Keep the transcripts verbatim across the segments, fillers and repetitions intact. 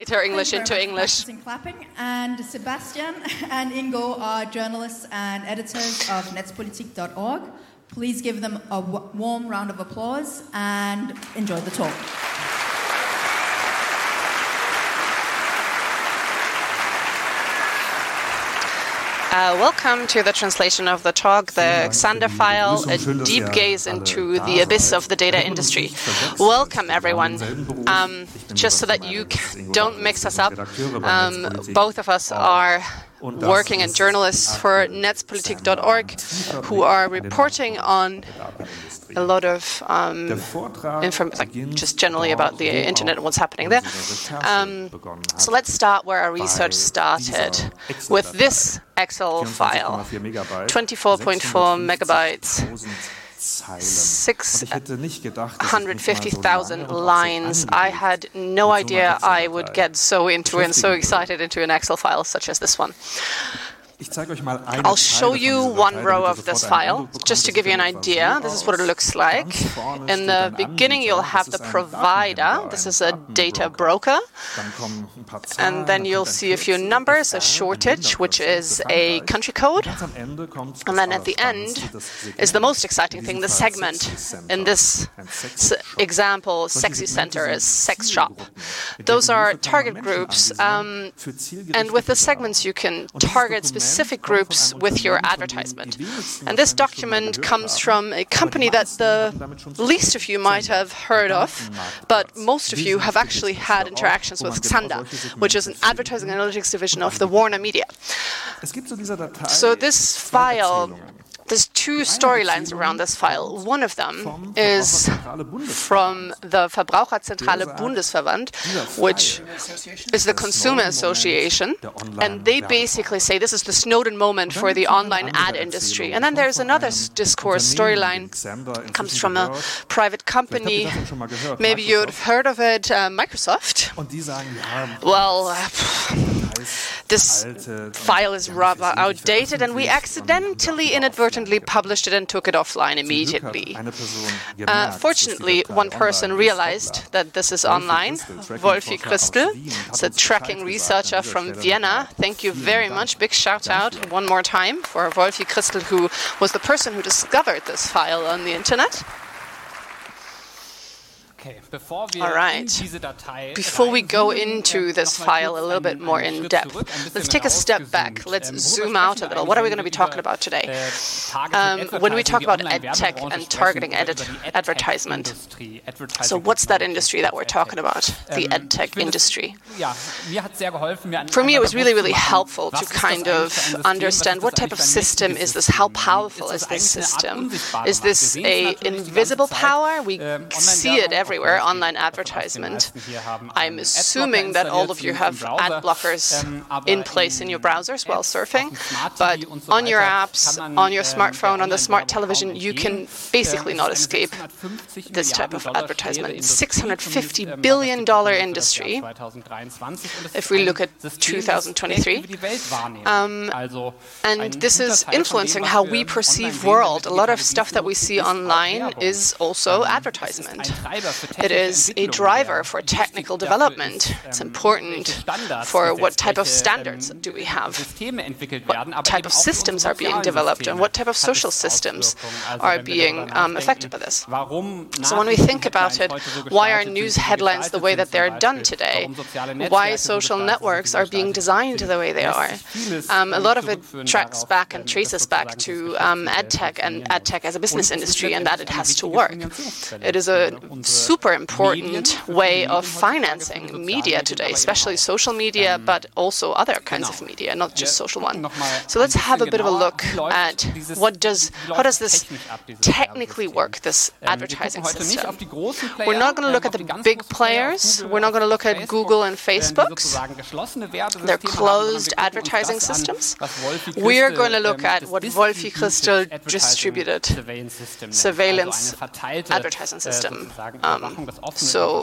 translate her English into English. Clapping. And Sebastian and Ingo are journalists and editors of netzpolitik dot org. Please give them a w- warm round of applause and enjoy the talk. Uh, welcome to the translation of the talk, the Xander File, a deep gaze into the abyss of the data industry. Welcome, everyone. Um, just so that you don't mix us up, um, both of us are working as journalists for netzpolitik dot org, who are reporting on a lot of um, inform- like just generally about the internet and what's happening there. Um, so let's start where our research started, with this Excel file, twenty-four point four megabytes. six hundred fifty thousand lines. I had no idea I would get so into and so excited into an Excel file such as this one. I'll show you one row of this file, just to give you an idea. This is what it looks like. In the beginning, you'll have the provider. This is a data broker. And then you'll see a few numbers, a shortage, which is a country code. And then at the end is the most exciting thing, the segment. In this example, Sexy Center is sex shop. Those are target groups. Um, and with the segments, you can target specific specific groups with your advertisement. And this document comes from a company that the least of you might have heard of, but most of you have actually had interactions with Xandr, which is an advertising analytics division of the Warner Media. So this file, there's two storylines around this file. One of them is from the Verbraucherzentrale Bundesverband, which is the Consumer Association, and they basically say this is the Snowden moment for the online ad industry. And then there's another discourse storyline, comes from a private company. Maybe you've heard of it, uh, Microsoft. Well, this file is rather outdated, and we accidentally, inadvertently published it and took it offline immediately. Uh, fortunately, one person realized that this is online, Wolfi Christel. It's a tracking researcher from Vienna. Thank you very much. Big shout out one more time for Wolfi Christel, who was the person who discovered this file on the internet. All right. Before we go into this file a little bit more in depth, let's take a step back. Let's zoom out a little. What are we going to be talking about today? Um, when we talk about ed tech and targeting edit advertisement, so what's that industry that we're talking about? The ed tech industry. For me, it was really, really helpful to kind of understand what type of system is this? How powerful is this system? Is this a invisible power? We see it every Everywhere, online advertisement. I'm assuming that all of you have ad blockers in place in your browsers while surfing, but on your apps, on your smartphone, on the smart television, you can basically not escape this type of advertisement. six hundred fifty billion dollars industry, if we look at two thousand twenty-three. Um, and this is influencing how we perceive world. A lot of stuff that we see online is also advertisement. It is a driver for technical development. It's important for what type of standards do we have, what type of systems are being developed, and what type of social systems are being um, affected by this. So when we think about it, why are news headlines the way that they're done today? Why social networks are being designed the way they are? Um, a lot of it tracks back and traces back to um, EdTech and EdTech as a business industry, and that it has to work. It is a super important way of financing media today, especially social media, but also other kinds of media, not just social one. So let's have a bit of a look at what does, how does this technically work, this advertising system. We're not going to look at the big players. We're not going to look at Google and Facebook's. They're closed advertising systems. We are going to look at what Wolfi Christel distributed surveillance advertising system. Um, Um, so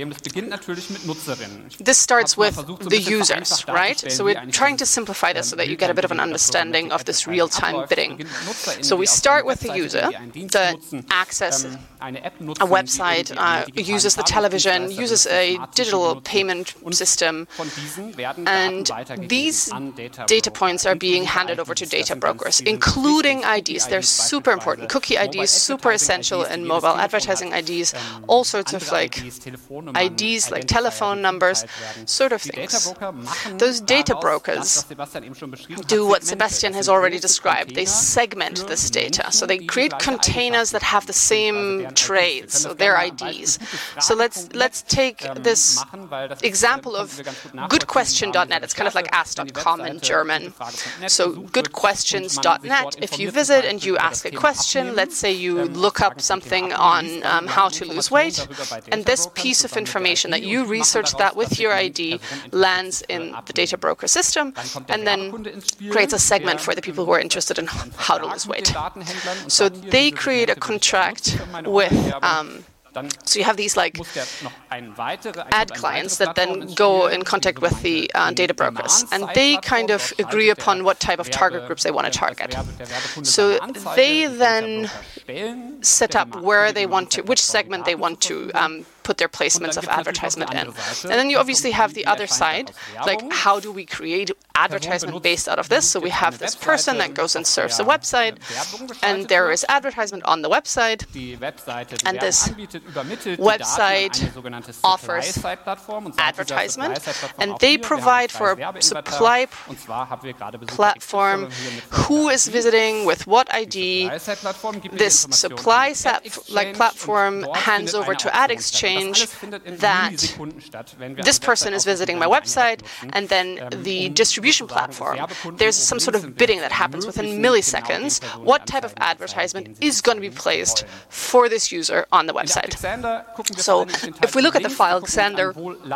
this starts with the users, right? So we're trying to simplify this so that you get a bit of an understanding of this real-time bidding. So we start with the user that access a website, uh, uses the television, uses a digital payment system, and these data points are being handed over to data brokers, including I Ds. They're super important. Cookie I Ds, super essential in mobile advertising I Ds, all sorts of like I Ds, like telephone numbers, sort of things. Those data brokers do what Sebastian has already described. They segment this data. So they create containers that have the same trades, so their I Ds. So let's let's take this example of good question dot net. It's kind of like ask dot com in German. So good questions dot net, if you visit and you ask a question, let's say you look up something on um, how to lose weight, and this piece of information that you researched that with your I D lands in the data broker system and then creates a segment for the people who are interested in how to lose weight. So they create a contract with um, so you have these like ad clients that then go in contact with the uh, data brokers, and they kind of agree upon what type of target groups they want to target. So they then set up where they want to, which segment they want to um, put their placements of advertisement in. And then you obviously have the other side, like how do we create advertisement based out of this? So we have this person that goes and surfs a website, and there is advertisement on the website, and this website offers advertisement, and they provide for a supply platform who is visiting with what I D. This supply like platform hands over to AdExchange that this person is visiting my website, and then the distribution platform, there's some sort of bidding that happens within milliseconds. What type of advertisement is going to be placed for this user on the website? So if we look at the file Xander,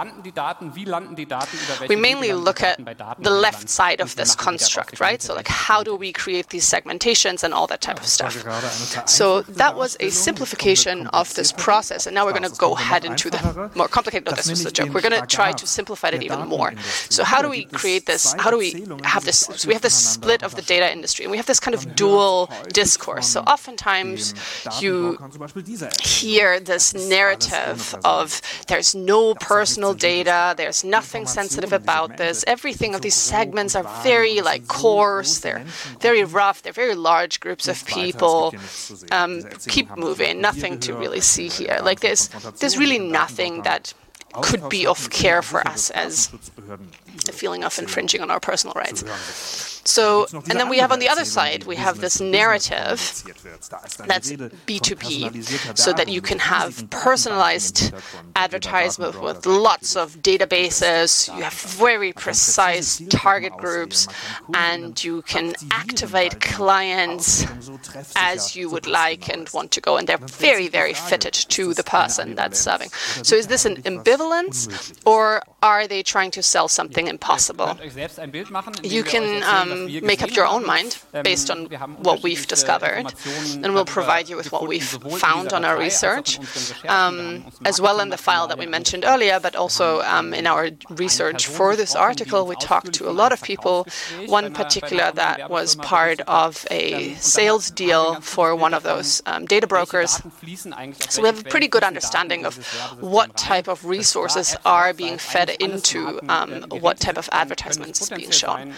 we mainly look at the left side of this construct, right? So like how do we create these segmentations and all that type of stuff. So that was a simplification of this process, and now we're going to go head into the more complicated, no, this was a joke. We're going to try to simplify it even more. So how do we create this, how do we have this, so we have this split of the data industry, and we have this kind of dual discourse. So oftentimes you hear this narrative of there's no personal data, there's nothing sensitive about this, everything of these segments are very like coarse, they're very rough, they're very large groups of people. Um, keep moving, nothing to really see here. Like there's there's really nothing that could be of care for us as a feeling of infringing on our personal rights. So, and then we have on the other side, we have this narrative that's B two B, so that you can have personalized advertisement with lots of databases, you have very precise target groups, and you can activate clients as you would like and want to go, and they're very, very fitted to the person that's serving. So is this an ambivalence, or are they trying to sell something impossible? You can um, make up your own mind based on what we've discovered, and we'll provide you with what we've found on our research, um, as well in the file that we mentioned earlier, but also um, in our research for this article. We talked to a lot of people, one particular that was part of a sales deal for one of those um, data brokers. So we have a pretty good understanding of what type of resources are being fed into um, what type of advertisements is being shown.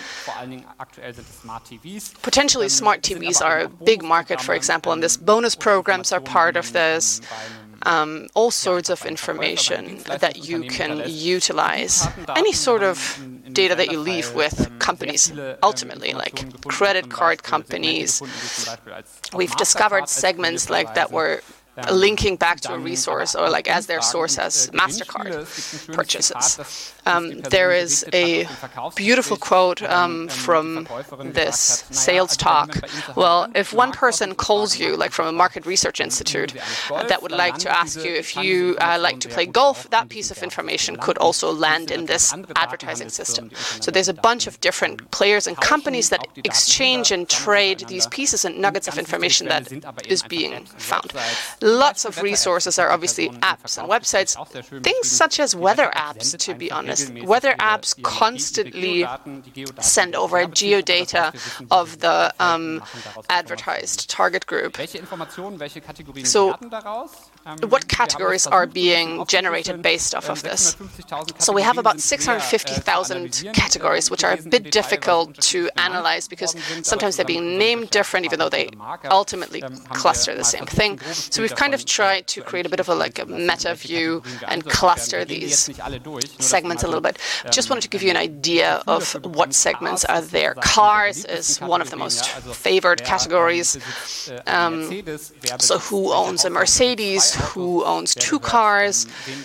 Potentially smart T Vs are a big market, for example, and this bonus programs are part of this. Um, all sorts of information that you can utilize. Any sort of data that you leave with companies, ultimately, like credit card companies. We've discovered segments like that were linking back to a resource, or like as their source as MasterCard purchases. Um, there is a beautiful quote um, from this sales talk. Well, if one person calls you, like from a market research institute, uh, that would like to ask you if you uh, like to play golf, that piece of information could also land in this advertising system. So there's a bunch of different players and companies that exchange and trade these pieces and nuggets of information that is being found. lots of resources are obviously apps and websites, things such as weather apps, to be honest. Weather apps constantly send over geodata of the um, advertised target group. So what categories are being generated based off of this? So we have about six hundred fifty thousand categories, which are a bit difficult to analyze because sometimes they're being named different, even though they ultimately cluster the same thing. So we've kind of tried to create a bit of a like a meta view and cluster these segments a little bit. Just wanted to give you an idea of what segments are there. Cars is one of the most favored categories. Um, so who owns a Mercedes? Who owns two cars?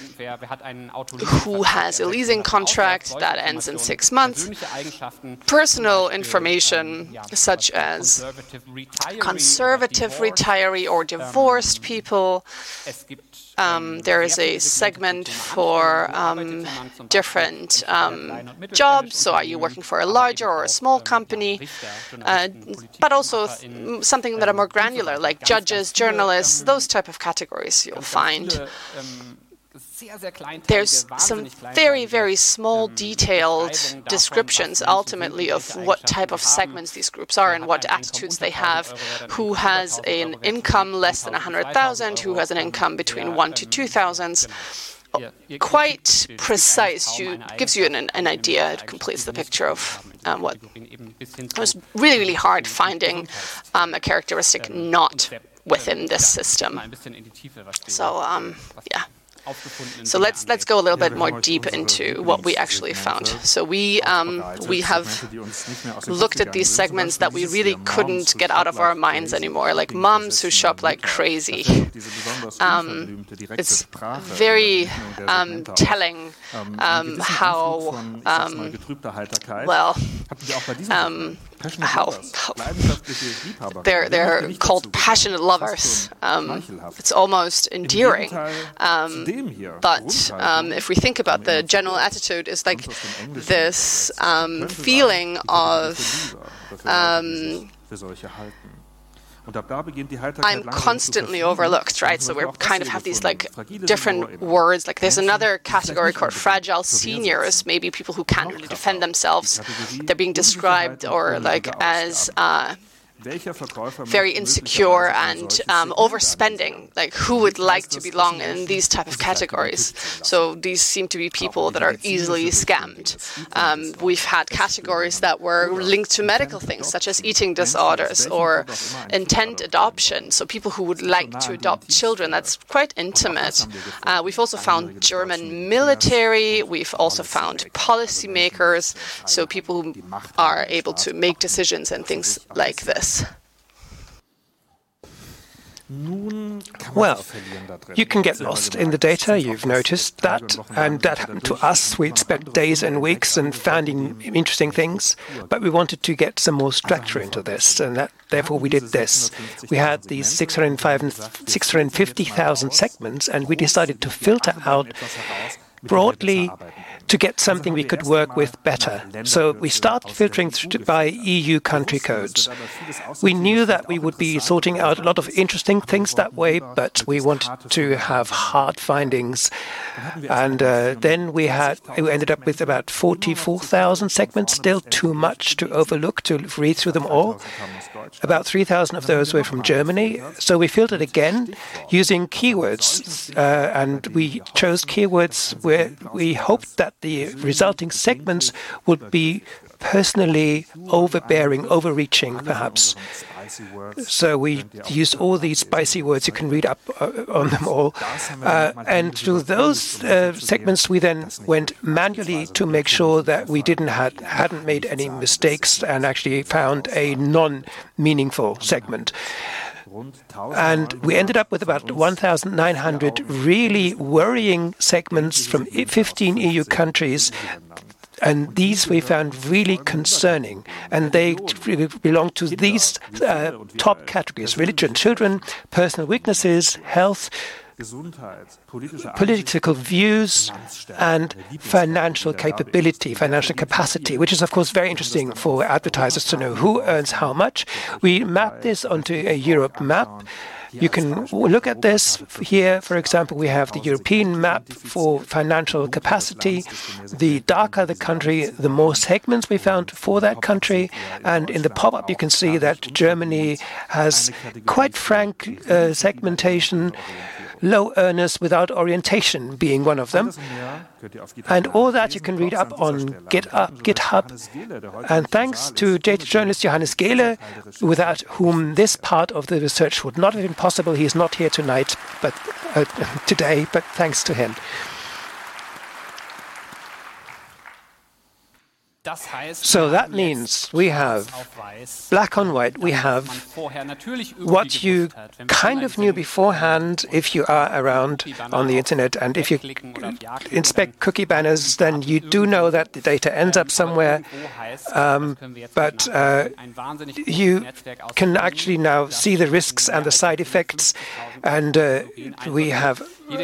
Who has a leasing contract that ends in six months? Personal information such as conservative retiree or divorced people. Um, there is a segment for um, different um, jobs. So are you working for a larger or a small company? Uh, but also th something that are more granular, like judges, journalists, those type of categories you'll find. There's some very, very small detailed descriptions ultimately of what type of segments these groups are and what attitudes they have, who has an income less than one hundred thousand, who has an income between one to two thousand. Quite precise, you, gives you an, an idea, it completes the picture of um, what. It was really, really hard finding um, a characteristic not within this system. So, um, yeah. So let's let's go a little bit more deep into what we actually found. So we um, we have looked at these segments that we really couldn't get out of our minds anymore, like moms who shop like crazy. Um, it's very um, telling um, how um, well. Um, How, how they're they're called passionate lovers. Um, it's almost endearing. Um, but um, if we think about the general attitude, is like this um, feeling of um, I'm constantly overlooked, right? So we kind of have these like different words. Like there's another category called fragile seniors, maybe people who can't really defend themselves. They're being described or like as uh, very insecure and um, overspending. Like who would like to belong in these type of categories? So these seem to be people that are easily scammed. Um, we've had categories that were linked to medical things, such as eating disorders or intent adoption. So people who would like to adopt children. That's quite intimate. Uh, we've also found German military. We've also found policymakers. So people who are able to make decisions and things like this. Well, you can get lost in the data, you've noticed that, and that happened to us. We'd spent days and weeks and finding interesting things, but we wanted to get some more structure into this, and that, therefore we did this. We had these six hundred fifty thousand segments, and we decided to filter out broadly to get something we could work with better. So we started filtering by E U country codes. We knew that we would be sorting out a lot of interesting things that way, but we wanted to have hard findings. And uh, then we had we ended up with about forty-four thousand segments, still too much to overlook, to read through them all. About three thousand of those were from Germany. So we filtered again using keywords, uh, and we chose keywords where we hoped that the resulting segments would be personally overbearing, overreaching, perhaps. So we used all these spicy words. You can read up uh, on them all. Uh, and through those uh, segments, we then went manually to make sure that we didn't had, hadn't made any mistakes and actually found a non-meaningful segment. And we ended up with about one thousand nine hundred really worrying segments from fifteen E U countries. And these we found really concerning. And they belong to these uh, top categories: religion, children, personal weaknesses, health, political views, and financial capability, financial capacity, which is, of course, very interesting for advertisers to know who earns how much. We mapped this onto a Europe map, You can look at this here. For example, we have the European map for financial capacity. The darker the country, the more segments we found for that country. And in the pop-up, you can see that Germany has quite frank uh, segmentation, low earners without orientation being one of them. And all that you can read up on GitHub. GitHub. And thanks to data journalist Johannes Gehle, without whom this part of the research would not have been possible. He is not here tonight, but uh, today, but thanks to him. So that means we have black on white, we have what you kind of knew beforehand if you are around on the internet. And if you inspect cookie banners, then you do know that the data ends up somewhere. Um, but uh, you can actually now see the risks and the side effects. And uh, we have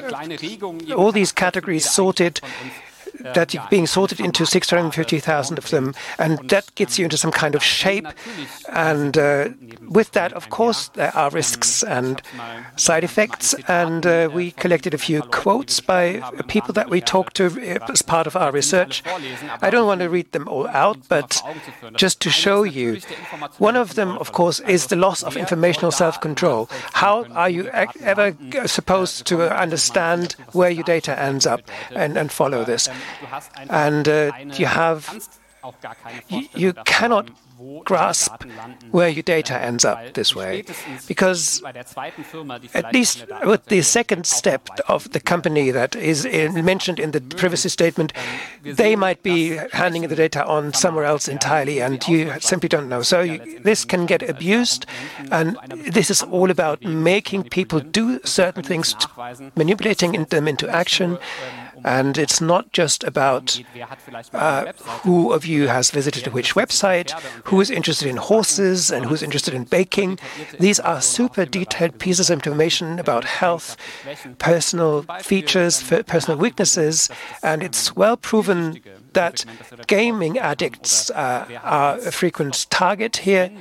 all these categories sorted, that are being sorted into six hundred fifty thousand of them, and that gets you into some kind of shape. And uh, with that, of course, there are risks and side effects. And uh, we collected a few quotes by people that we talked to as part of our research. I don't want to read them all out, but just to show you, one of them, of course, is the loss of informational self-control. How are you ever supposed to understand where your data ends up and, and follow this? And uh, you have, you, you cannot grasp where your data ends up this way, because at least with the second step of the company that is in, mentioned in the privacy statement, they might be handing the data on somewhere else entirely, and you simply don't know. So you, this can get abused, and this is all about making people do certain things, manipulating them into action. And it's not just about uh, who of you has visited which website, who is interested in horses and who's interested in baking. These are super detailed pieces of information about health, personal features, personal weaknesses, and it's well proven that gaming addicts uh, are a frequent target here.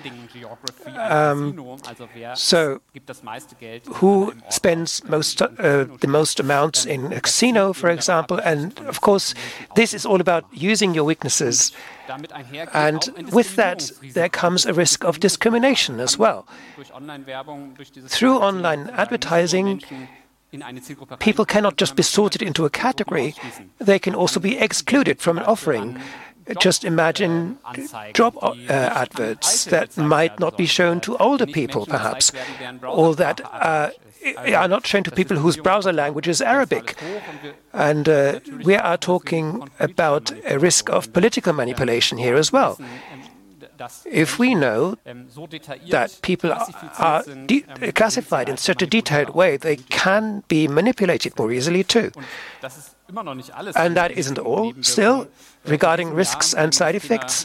Um, so, who spends most uh, the most amounts in a casino, for example? And of course, this is all about using your weaknesses. And with that, there comes a risk of discrimination as well. Through online advertising, people cannot just be sorted into a category. They can also be excluded from an offering. Just imagine job uh, adverts that might not be shown to older people, perhaps, or that uh, are not shown to people whose browser language is Arabic. And uh, we are talking about a risk of political manipulation here as well. If we know that people are classified in such a detailed way, they can be manipulated more easily too. And that isn't all. Still, regarding risks and side effects,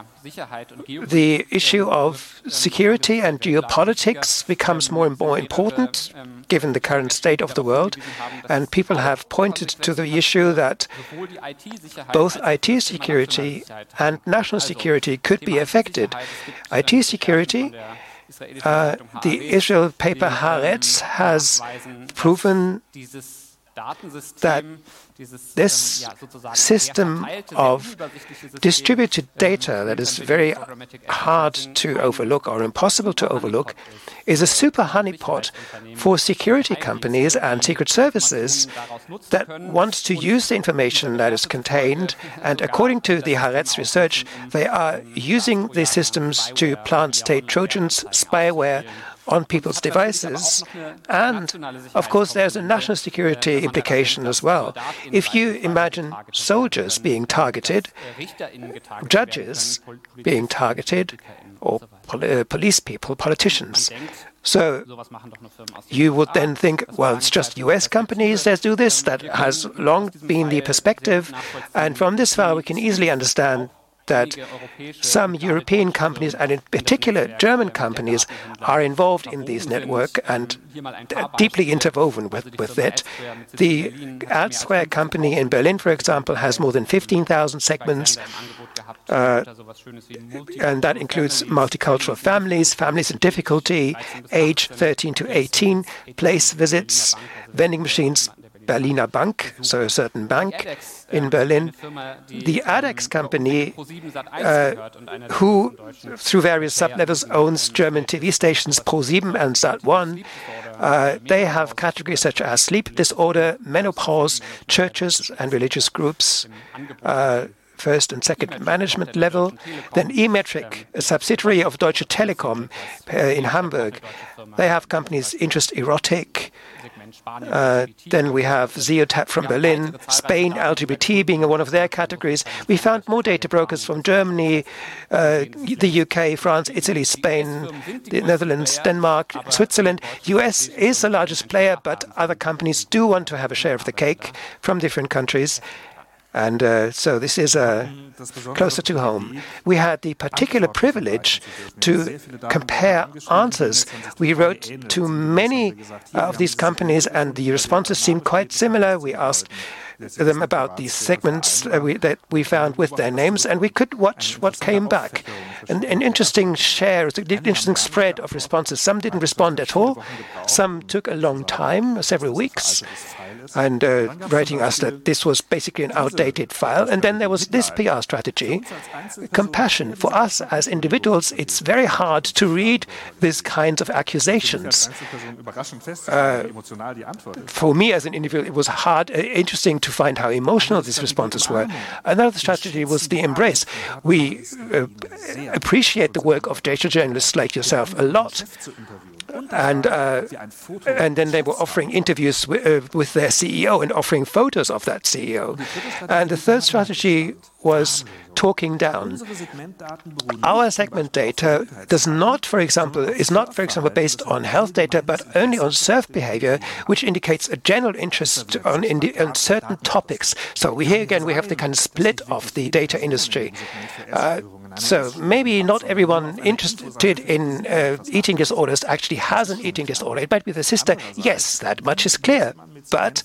the issue of security and geopolitics becomes more and more important given the current state of the world. And people have pointed to the issue that both I T security and national security could be affected. I T security, uh, the Israel paper Haaretz has proven that this system of distributed data that is very hard to overlook or impossible to overlook is a super honeypot for security companies and secret services that want to use the information that is contained. And according to the Haaretz research, they are using these systems to plant state Trojans, spyware, on people's devices. And, of course, there's a national security implication as well. If you imagine soldiers being targeted, judges being targeted, or pol uh, police people, politicians. So you would then think, well, it's just U S companies that do this. That has long been the perspective. And from this far, we can easily understand that some European companies, and in particular German companies, are involved in this network and deeply interwoven with, with it. The Altsquare company in Berlin, for example, has more than fifteen thousand segments, Uh, and that includes multicultural families, families in difficulty, age thirteen to eighteen, place visits, vending machines, Berliner Bank, so a certain bank in Berlin. The ADEX company, uh, who through various sublevels owns German T V stations ProSieben and Sat one, uh, they have categories such as sleep disorder, menopause, churches and religious groups, uh, first and second management level. Then E-Metric, a subsidiary of Deutsche Telekom uh, in Hamburg. They have companies Interest Erotic. Uh, then we have Zeotap from Berlin, Spain, L G B T being one of their categories. We found more data brokers from Germany, uh, the U K, France, Italy, Spain, the Netherlands, Denmark, Switzerland. U S is the largest player, but other companies do want to have a share of the cake from different countries. And uh, so this is uh, closer to home. We had the particular privilege to compare answers. We wrote to many of these companies, and the responses seemed quite similar. We asked them about these segments uh, we, that we found with their names, and we could watch what came back. An, an interesting share, an interesting spread of responses. Some didn't respond at all. Some took a long time, several weeks, and uh, writing us that this was basically an outdated file. And then there was this P R strategy, compassion. For us as individuals, it's very hard to read these kinds of accusations. Uh, for me as an individual, it was hard, uh, interesting to find how emotional these responses were. Another strategy was the embrace. We uh, appreciate the work of data journalists like yourself a lot. And uh, and then they were offering interviews with, uh, with their C E O and offering photos of that C E O. And the third strategy was talking down. Our segment data does not, for example, is not, for example, based on health data, but only on surf behavior, which indicates a general interest on, in the, on certain topics. So we, here again, we have the kind of split of the data industry. Uh, So maybe not everyone interested in uh, eating disorders actually has an eating disorder. It might be the sister. Yes, that much is clear. But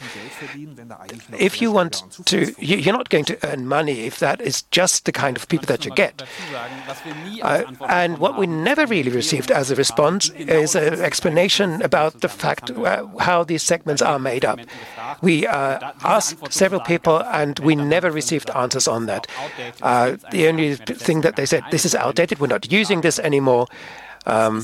if you want to, you're not going to earn money if that is just the kind of people that you get. Uh, and what we never really received as a response is an explanation about the fact uh, how these segments are made up. We uh, asked several people and we never received answers on that. Uh, the only thing that they said, this is outdated, we're not using this anymore. Um,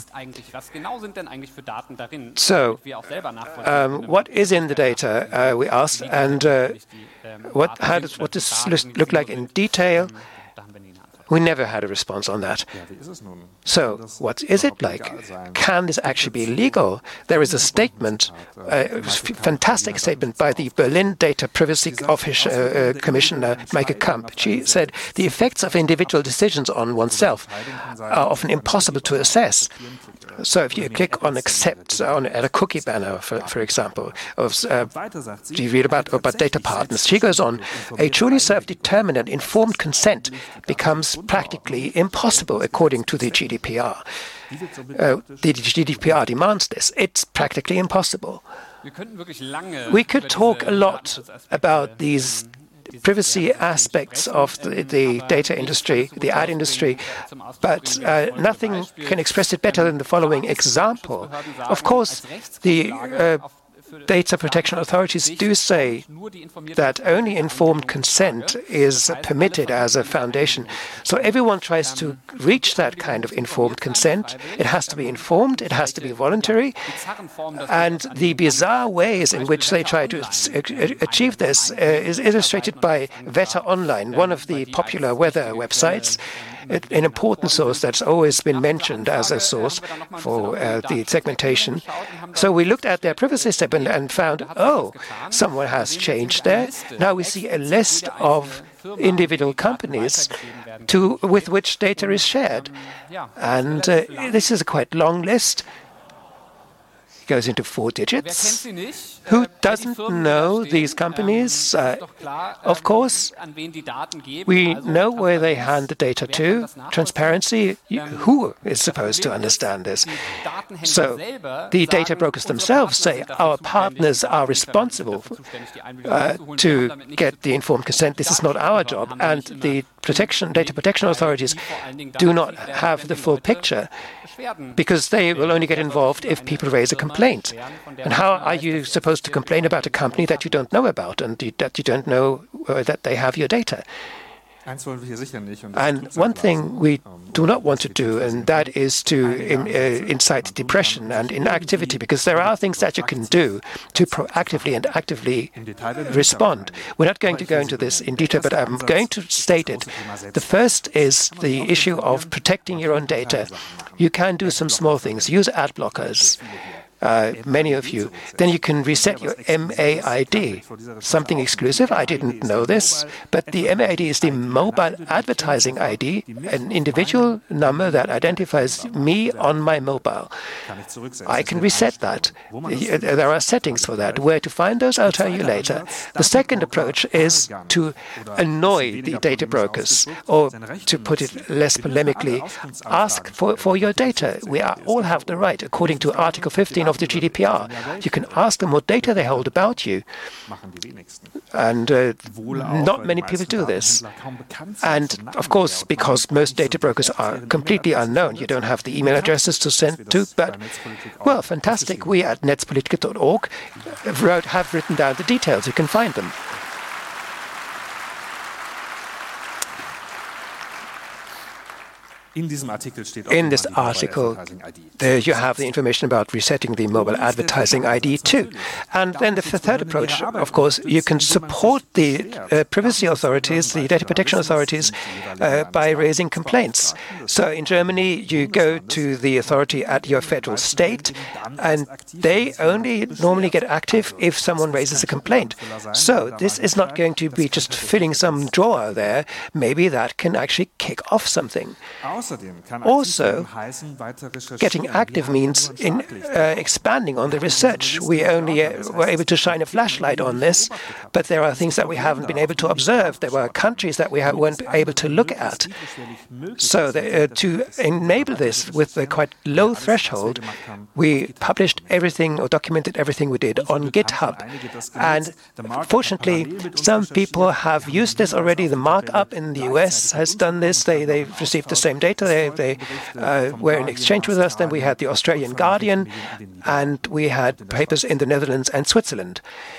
so, um, what is in the data, uh, we asked, and uh, what, how does, what does this look like in detail? We never had a response on that. So, what is it like? Can this actually be legal? There is a statement, a fantastic statement by the Berlin Data Privacy Office uh, uh, Commissioner, Maike Kamp. She said, the effects of individual decisions on oneself are often impossible to assess. So if you click on accept on at a cookie banner, for, for example, of, uh, you read about, about data partners. She goes on, a truly self-determined and informed consent becomes practically impossible according to the G D P R. Uh, the G D P R demands this. It's practically impossible. We could talk a lot about these privacy aspects of the, the data industry, the ad industry, but uh, nothing can express it better than the following example. Of course, the uh, data protection authorities do say that only informed consent is permitted as a foundation. So everyone tries to reach that kind of informed consent. It has to be informed, it has to be voluntary, and the bizarre ways in which they try to achieve this uh, is illustrated by Wetter Online, one of the popular weather websites. An important source that's always been mentioned as a source for uh, the segmentation. So we looked at their privacy statement and found, oh, someone has changed there. Now we see a list of individual companies to, with which data is shared. And uh, this is a quite long list. It goes into four digits. Who doesn't know these companies? Uh, of course, we know where they hand the data to. Transparency, who is supposed to understand this? So the data brokers themselves say our partners are responsible uh, to get the informed consent. This is not our job. And the protection, data protection authorities do not have the full picture, because they will only get involved if people raise a complaint. And how are you supposed to complain about a company that you don't know about and that you don't know uh, that they have your data? And one thing we do not want to do, and that is to in, uh, incite depression and inactivity, because there are things that you can do to proactively and actively respond. We're not going to go into this in detail, but I'm going to state it. The first is the issue of protecting your own data. You can do some small things. Use ad blockers. Uh, many of you, then you can reset your M A I D. Something exclusive, I didn't know this, but the M A I D is the mobile advertising I D, an individual number that identifies me on my mobile. I can reset that. There are settings for that. Where to find those, I'll tell you later. The second approach is to annoy the data brokers, or to put it less polemically, ask for, for your data. We are, all have the right, according to Article fifteen of the G D P R. You can ask them what data they hold about you. And uh, not many people do this. And of course, because most data brokers are completely unknown, you don't have the email addresses to send to, but, well, fantastic. We at netzpolitik dot org wrote, have written down the details. You can find them. In this article, there you have the information about resetting the mobile advertising I D too. And then the third approach, of course, you can support the uh, privacy authorities, the data protection authorities, uh, by raising complaints. So in Germany, you go to the authority at your federal state, and they only normally get active if someone raises a complaint. So this is not going to be just filling some drawer there. Maybe that can actually kick off something. Also, getting active means in uh, expanding on the research. We only uh, were able to shine a flashlight on this, but there are things that we haven't been able to observe. There were countries that we weren't able to look at. So the, uh, to enable this with a quite low threshold, we published everything or documented everything we did on GitHub. And fortunately, some people have used this already. The markup in the U S has done this. They, they've received the same data. They, they uh, were in exchange with us. Then we had the Australian Guardian, and we had papers in the Netherlands and Switzerland.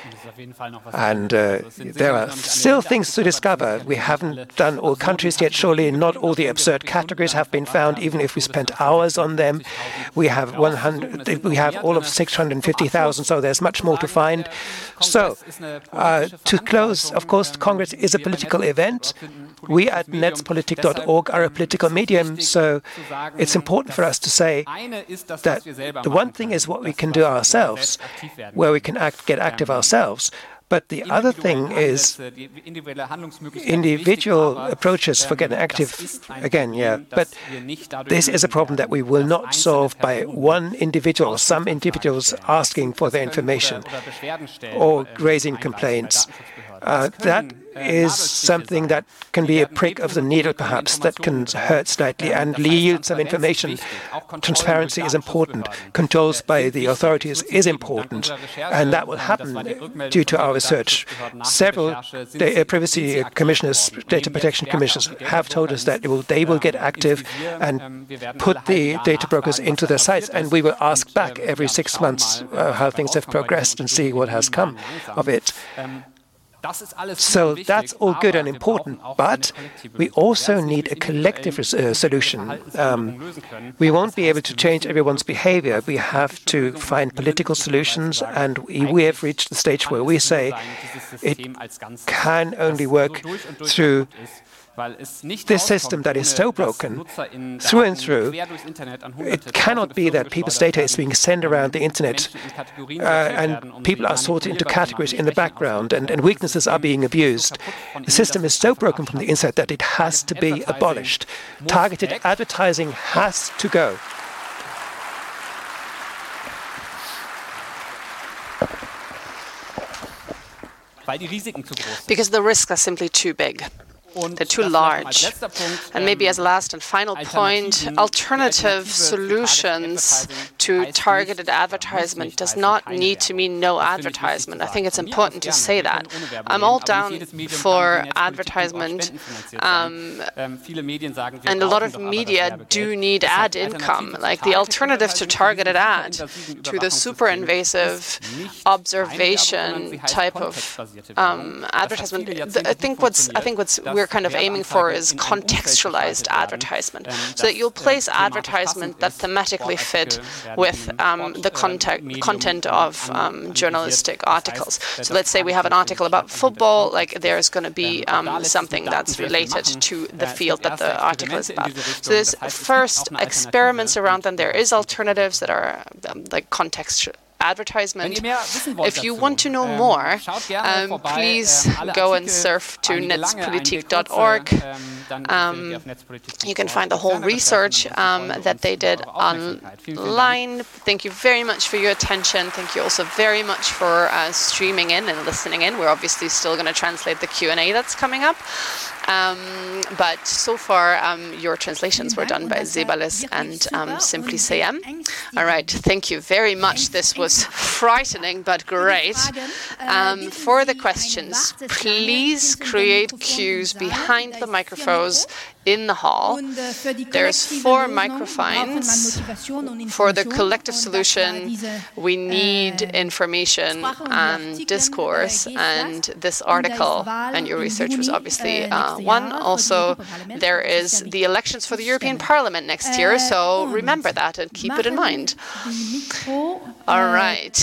And uh, there are still things to discover. We haven't done all countries yet. Surely not all the absurd categories have been found, even if we spent hours on them. We have one hundred. We have all of six hundred fifty thousand, so there's much more to find. So, uh, to close, of course, Congress is a political event. We at netzpolitik dot org are a political medium, so it's important for us to say that the one thing is what we can do ourselves, where we can act, get active ourselves. But the other thing is individual approaches for getting active, again, yeah. But this is a problem that we will not solve by one individual or some individuals asking for their information or raising complaints. Uh, that is something that can be a prick of the needle, perhaps, that can hurt slightly and yield some information. Transparency is important. Controls by the authorities is important, and that will happen due to our research. Several uh, privacy commissioners, data protection commissioners, have told us that they will, they will get active and put the data brokers into their sites, and we will ask back every six months uh, how things have progressed and see what has come of it. So that's all good and important, but we also need a collective uh, solution. Um, we won't be able to change everyone's behavior. We have to find political solutions, and we, we have reached the stage where we say it can only work through this system that is so broken through and through. It cannot be that people's data is being sent around the internet uh, and people are sorted into categories in the background, and, and weaknesses are being abused. The system is so broken from the inside that it has to be abolished. Targeted advertising has to go. Because the risks are simply too big. They're too large. And maybe as a last and final point, alternative solutions to targeted advertisement does not need to mean no advertisement. I think it's important to say that. I'm all down for advertisement, um, and a lot of media do need ad income. Like the alternative to targeted ad, to the super invasive observation type of um, advertisement. I think what's I think what's we're kind of aiming for is contextualized advertisement, so that you'll place advertisement that thematically fit with um, the content content of um, journalistic articles. So let's say we have an article about football, like there's going to be um, something that's related to the field that the article is about. So there's first experiments around them. There is alternatives that are um, like context advertisement. If you want to know more, um, please go and surf to netzpolitik dot org. Um, you can find the whole research um, that they did online. Thank you very much for your attention. Thank you also very much for uh, streaming in and listening in. We're obviously still going to translate the Q and A that's coming up. Um, but so far, um, your translations were done by Sebales and um, Simply C M. All right, thank you very much. This was frightening, but great. Um, for the questions, please create queues behind the microphones in the hall. There's four microphones. For the collective solution, we need information and discourse, and this article and your research was obviously uh, one. Also, there is the elections for the European Parliament next year, so remember that and keep it in mind. All right.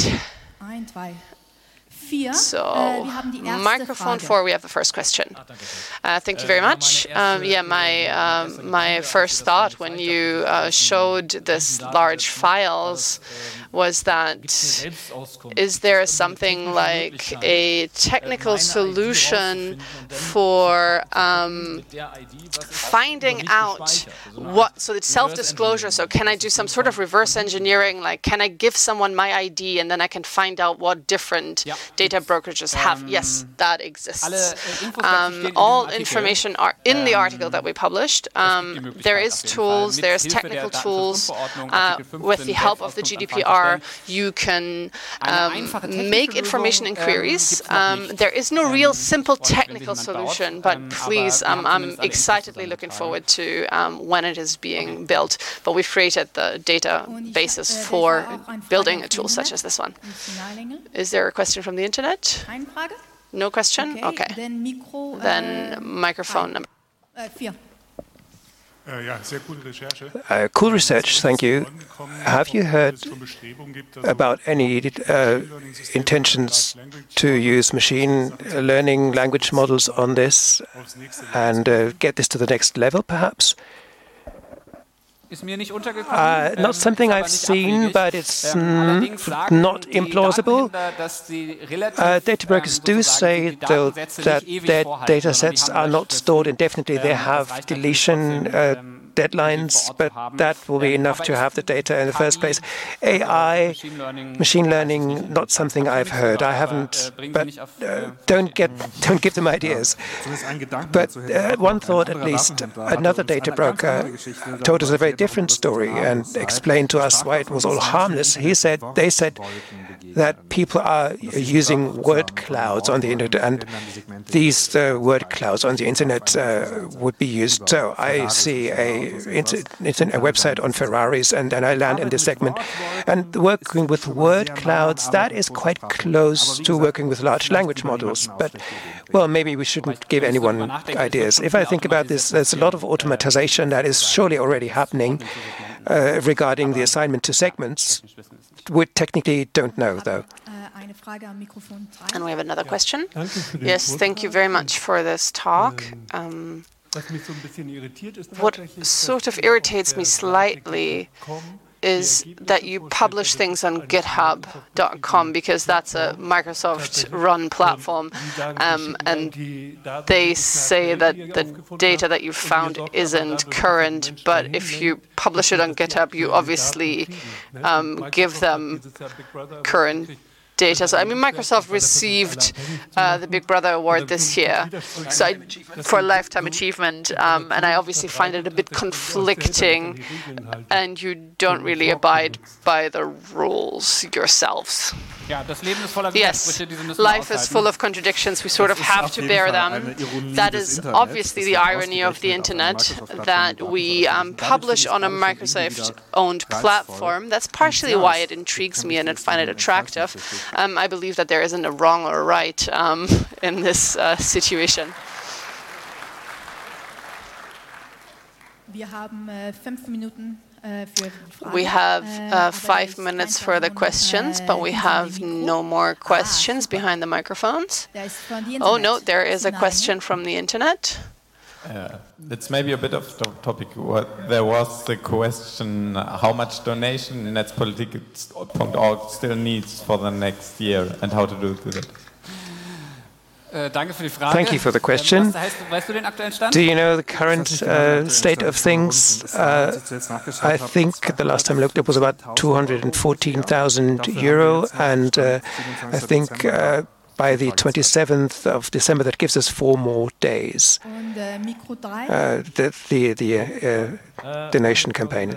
So, microphone four, we have the first question. Uh, thank you very much. Um, yeah, my uh, my first thought when you uh, showed this large files was that, is there something like a technical solution for um, finding out what, so it's self-disclosure, so can I do some sort of reverse engineering, like can I give someone my I D and then I can find out what different data brokerages have? Yes, that exists. Um, all information are in the article that we published. Um, there is tools, there's technical tools. Uh, with the help of the G D P R, you can um, make information inquiries. Um, there is no real simple technical solution, but please, um, I'm excitedly looking forward to um, when it is being built. But we've created the data basis for building a tool such as this one. Is there a question from the internet? No question? Okay. Then microphone number. Uh, cool research, thank you. Have you heard about any uh, intentions to use machine learning language models on this and uh, get this to the next level, perhaps? Uh, not something I've seen, but it's mm, not implausible. Uh, data brokers do say, though, that their data sets are not stored indefinitely. They have deletion uh, deadlines, but that will be enough to have the data in the first place. A I, machine learning, not something I've heard. I haven't, but uh, don't get, don't give them ideas. But uh, one thought, at least, another data broker told us a very different story and explained to us why it was all harmless. He said, they said that people are using word clouds on the internet, and these uh, word clouds on the internet uh, would be used. So I see a It's, it's a website on Ferraris, and then I land in this segment. And working with word clouds, that is quite close to working with large language models. But, well, maybe we shouldn't give anyone ideas. If I think about this, there's a lot of automatization that is surely already happening uh, regarding the assignment to segments. We technically don't know, though. And we have another question. Yes, thank you very much for this talk. Um, What sort of irritates me slightly is that you publish things on GitHub dot com, because that's a Microsoft-run platform, um, and they say that the data that you found isn't current, but if you publish it on GitHub, you obviously um, give them current data. So, I mean, Microsoft received uh, the Big Brother award this year so I, for a lifetime achievement, um, and I obviously find it a bit conflicting, and you don't really abide by the rules yourselves. Yes, life is full of contradictions. We sort of have to bear them. That is obviously the irony of the internet, that we um, publish on a Microsoft-owned platform. That's partially why it intrigues me and I find it attractive. Um, I believe that there isn't a wrong or a right um, in this uh, situation. Wir haben äh, fünf Minuten. We have uh, five minutes for the questions, but we have no more questions behind the microphones. Oh, no, there is a question from the internet. Uh, it's maybe a bit of the topic. What, there was the question, uh, how much donation Netzpolitik dot org still needs for the next year and how to do that. Thank you for the question. Do you know the current uh, state of things? Uh, I think the last time I looked it was about two hundred fourteen thousand euro, and uh, I think uh, by the twenty-seventh of December that gives us four more days. Uh, the the, the uh, donation campaign.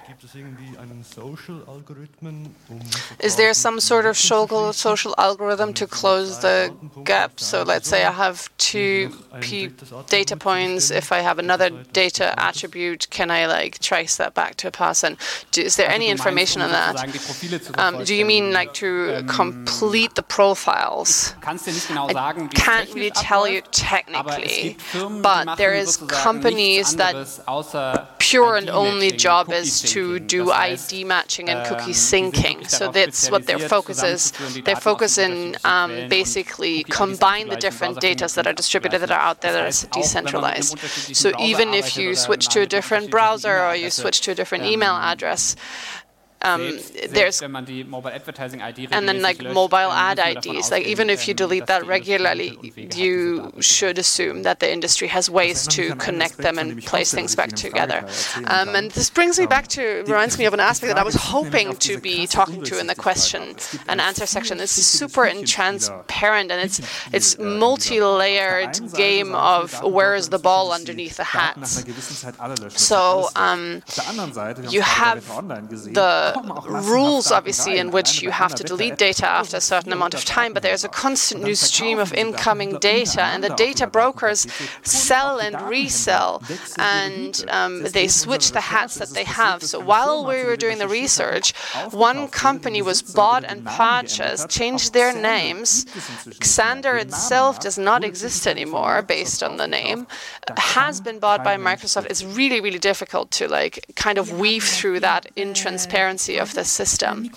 Is there some sort of social algorithm to close the gap? So let's say I have two P data points. If I have another data attribute, can I like trace that back to a person? Do, is there any information on that? Um, do you mean like to complete the profiles? I can't really tell you technically, but there is companies that pure and only job is to do I D matching and cookie syncing. So that's what their focus is. Their focus in um, basically combine the different data that are distributed that are out there that are decentralized. So even if you switch to a different browser or you switch to a different email address, Um, there's and then like mobile ad I Ds, like even if you delete that regularly, you should assume that the industry has ways to connect them and place things back together. Um, and this brings me back to, reminds me of an aspect that I was hoping to be talking to in the question and answer section. It's super and transparent, and it's it's multi-layered game of where is the ball underneath the hats. So um, you have the rules, obviously, in which you have to delete data after a certain amount of time, but there's a constant new stream of incoming data, and the data brokers sell and resell, and um, they switch the hats that they have. So while we were doing the research, one company was bought and purchased, changed their names. Xandr itself does not exist anymore, based on the name, has been bought by Microsoft. It's really, really difficult to like kind of weave through that in transparency of the system.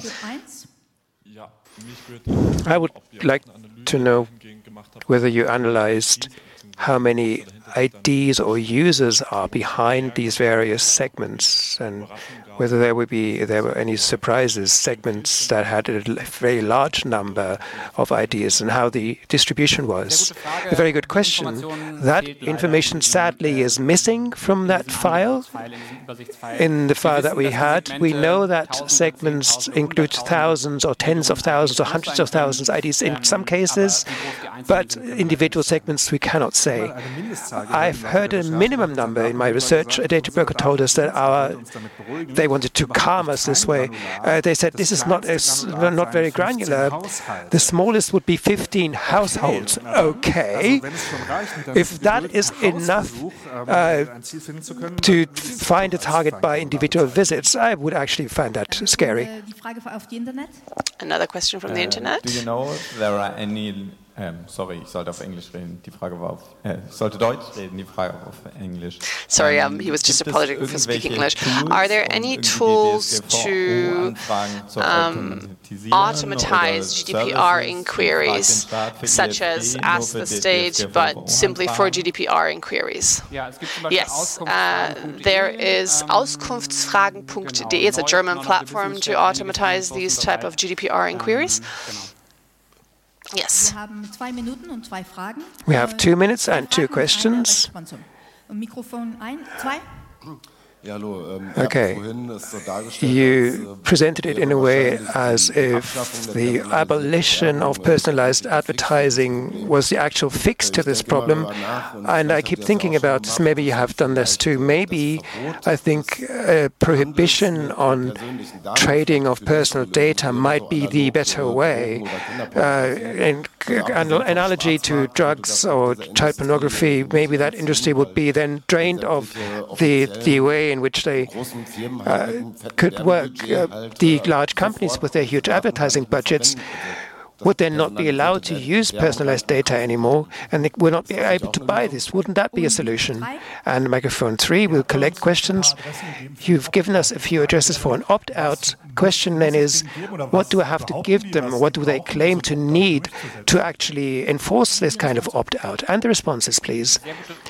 I would like to know whether you analyzed how many I Ds or users are behind these various segments, and whether there would be there were any surprises, segments that had a very large number of I Ds, and how the distribution was. A very good question. That information sadly is missing from that file. In the file that we had, we know that segments include thousands or tens of thousands or hundreds of thousands of I Ds in some cases, but individual segments we cannot say. I've heard a minimum number in my research. A data broker told us that our they wanted to calm us this way. Uh, they said this is not as, not very granular. The smallest would be fifteen households. Okay, if that is enough uh, to find a target by individual visits, I would actually find that scary. Another question from the internet. Uh, do you know if there are any Ähm, sorry, ich sollte auf Englisch reden. Die Frage war auf, äh, ich sollte Deutsch reden. Die Frage war auf Englisch. Sorry, um, he was just apologizing for speaking English. Are there any tools to um, automatize G D P R inquiries, such as Ask the State, but simply for G D P R inquiries? Yes, uh, there is Auskunftsfragen punkt de. It's a German platform to automatize these type of G D P R inquiries. Yes. We have two minutes and two questions. Okay, you presented it in a way as if the abolition of personalized advertising was the actual fix to this problem. And I keep thinking about this, maybe you have done this too. Maybe I think a prohibition on trading of personal data might be the better way. Uh, in an analogy to drugs or child pornography, maybe that industry would be then drained of the, the way in which they uh, could work. Uh, the large companies with their huge advertising budgets would then not be allowed to use personalized data anymore, and they would not be able to buy this. Wouldn't that be a solution? And microphone three will collect questions. You've given us a few addresses for an opt-out. Question then is, what do I have to give them? What do they claim to need to actually enforce this kind of opt-out? And the responses, please.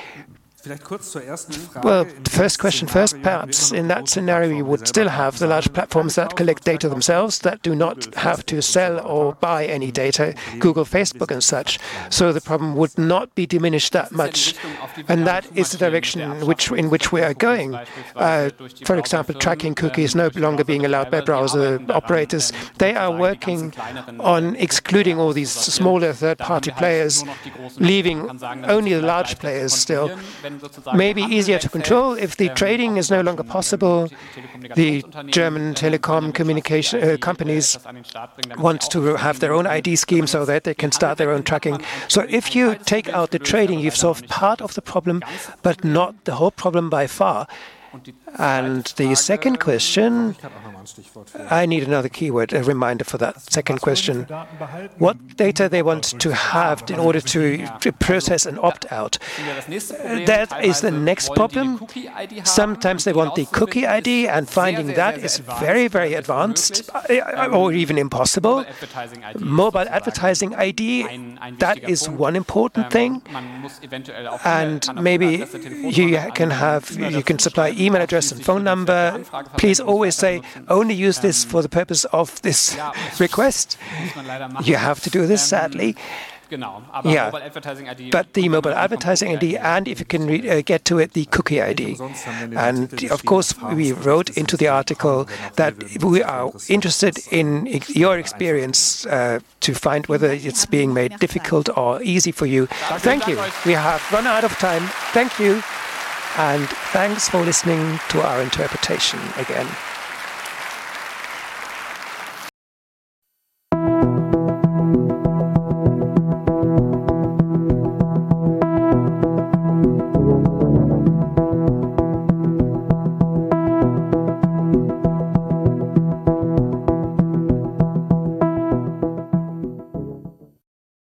Well, the first question first, perhaps in that scenario you would still have the large platforms that collect data themselves that do not have to sell or buy any data, Google, Facebook and such. So the problem would not be diminished that much. And that is the direction in which, in which we are going. Uh, for example, tracking cookies no longer being allowed by browser operators. They are working on excluding all these smaller third-party players, leaving only the large players still. Maybe easier to control if the trading is no longer possible. The German telecom communication uh, companies want to have their own I D scheme so that they can start their own tracking. So if you take out the trading, you've solved part of the problem, but not the whole problem by far. And the second question, I need another keyword, a reminder for that second question. What data they want to have in order to, to process an opt-out? That is the next problem. Sometimes they want the cookie I D, and finding that is very, very advanced, or even impossible. Mobile advertising I D, that is one important thing. And maybe you can have, you can supply email address and phone number. Please always say, only use this for the purpose of this request. You have to do this, sadly. Yeah, but the mobile advertising I D, and if you can re uh, get to it, the cookie I D. And of course, we wrote into the article that we are interested in your experience uh, to find whether it's being made difficult or easy for you. Thank you. We have run out of time. Thank you. And thanks for listening to our interpretation again.